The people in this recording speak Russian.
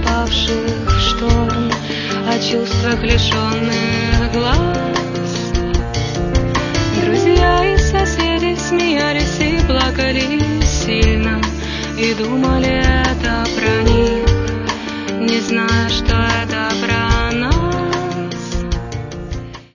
попавших в шторм, о чувствах лишенных глаз. Друзья и соседи смеялись